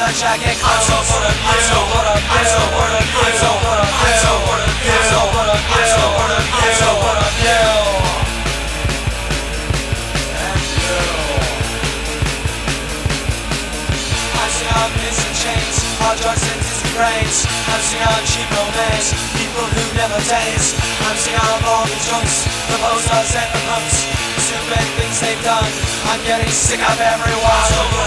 leather jacket clothes. I'm so bored of you. I'm so bored of you. I'm so bored of you. I'm so bored of you. I'm so bored of you. I'm so bored of you. I'm so bored of you. I'm so bored of you. I'm seeing our missing chains, hard drugs and dizzy brains. I'm seeing our cheap romance, people who never dance. I'm seeing our mortgage drunks, the posters and the punks, the stupid things they've done. I'm getting sick of everyone.